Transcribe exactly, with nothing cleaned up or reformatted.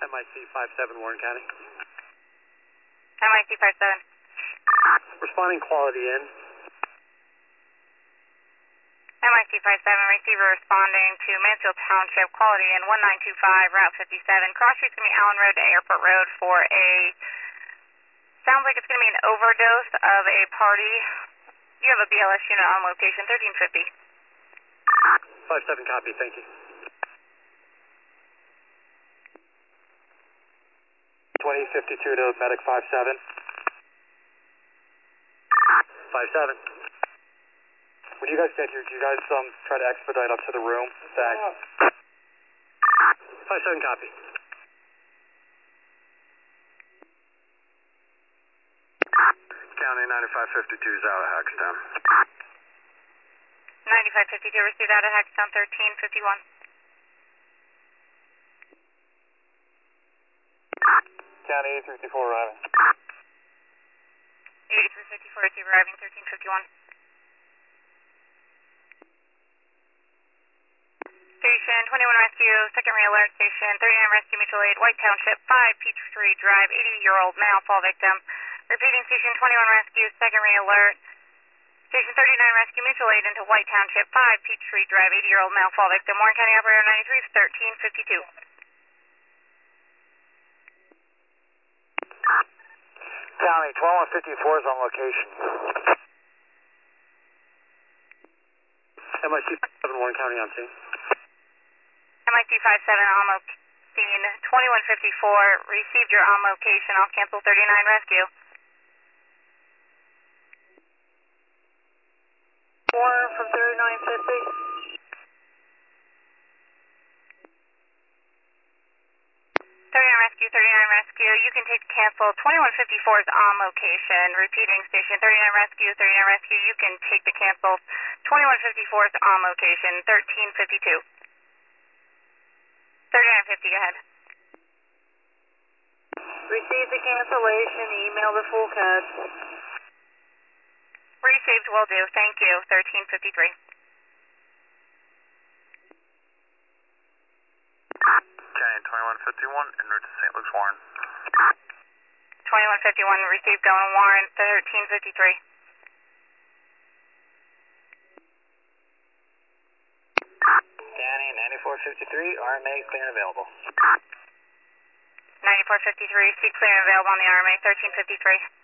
M I C five seven, Warren County. M I C five seven. Responding quality in. M I C five seven, receiver responding to Mansfield Township, quality in one nine two five, Route fifty-seven. Cross street's going to be Allen Road to Airport Road for a, sounds like it's going to be an overdose of a party. You have a B L S unit on location, thirteen fifty. five seven, copy, thank you. twenty fifty-two to medic five seven. five seven. When you guys get here, do you guys um try to expedite up to the room? Thanks. five seven, copy. County ninety-five fifty-two is out of Hackstown. ninety-five fifty-two, received out of Hackstown, thirteen fifty-one. County eighty-three fifty-four arriving. eighty-three fifty-four, receive arriving, thirteen fifty-one. Station twenty-one Rescue, second re-alert, Station thirty-nine Rescue Mutual Aid, White Township, five Peachtree Drive, eighty-year-old male fall victim. Repeating, Station twenty-one Rescue, second re-alert, Station thirty-nine Rescue Mutual Aid into White Township, five Peachtree Drive, eighty-year-old male fall victim. Warren County Operator ninety-three, thirteen fifty-two. County twenty-one fifty-four is on location. M I C five seven, Warren County on scene. M I C five seven on location, twenty-one fifty-four, received your on location, I'll cancel thirty-nine Rescue. Four from thirty-nine fifty. thirty-nine Rescue, thirty-nine Rescue, you can take the cancel, twenty-one fifty-four is on location, repeating, Station thirty-nine Rescue, thirty-nine Rescue, you can take the cancel, twenty-one fifty-four is on location, thirteen fifty-two. thirty-nine fifty, go ahead. Received the cancellation, email the full code. Received, will do, thank you, thirteen fifty-three. County twenty-one fifty-one, en route to Saint Luke's Warren. twenty-one fifty-one, received going Warren, thirteen fifty-three. County ninety-four fifty-three, R M A clear and available. ninety-four fifty-three, seat clear and available on the R M A, thirteen fifty-three.